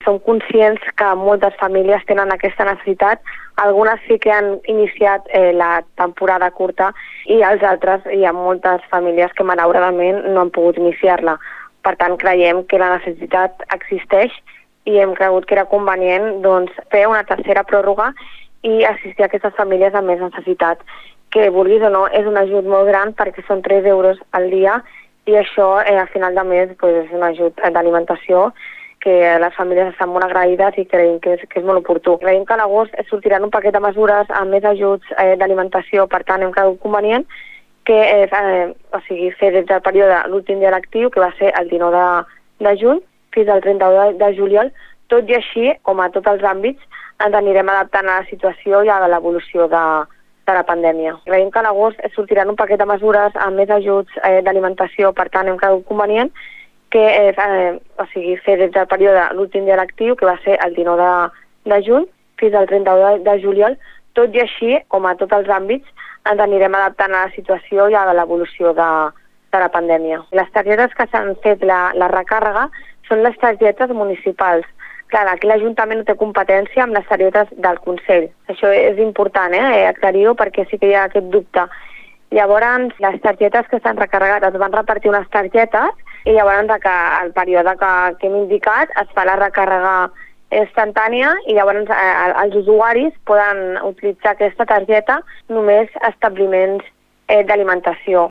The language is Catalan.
som conscients que moltes famílies tenen aquesta necessitat. Algunes sí que han iniciat la temporada curta i els altres hi ha moltes famílies que malauradament no han pogut iniciar-la. Per tant, creiem que la necessitat existeix i hem cregut que era convenient fer una tercera pròrroga i assistir a aquestes famílies amb més necessitat. Que vulguis o no, és un ajut molt gran perquè són 3 euros al dia i això a final de mes és un ajut d'alimentació que les famílies estan molt agraïdes i creiem que és molt oportú. Creiem que a l'agost sortiran un paquet de mesures amb més ajuts d'alimentació, per tant hem cregut convenient que fer des del període l'últim dia lectiu, que va ser el 19 de juny, fins al 31 de juliol, tot i així, com a tots els àmbits, ens anirem adaptant a la situació i a l'evolució de la pandèmia. Creiem que a l'agost sortiran un paquet de mesures amb més ajuts d'alimentació, per tant hem cregut convenient que fer des del període l'últim dia lectiu, que va ser el 19 de juny, fins al 31 de juliol, tot i així, com a tots els àmbits, ens anirem adaptant a la situació i a l'evolució de la pandèmia. Les targetes que s'han fet la recàrrega són les targetes municipals. Clar, aquí l'Ajuntament no té competència amb les targetes del Consell. Això és important, aclarir-ho, perquè sí que hi ha aquest dubte. Llavors, les targetes que s'han recarregat es van repartir unes targetes i llavors al període que hem indicat es fa la recàrrega instantània i llavors els usuaris poden utilitzar aquesta targeta només a establiments d'alimentació.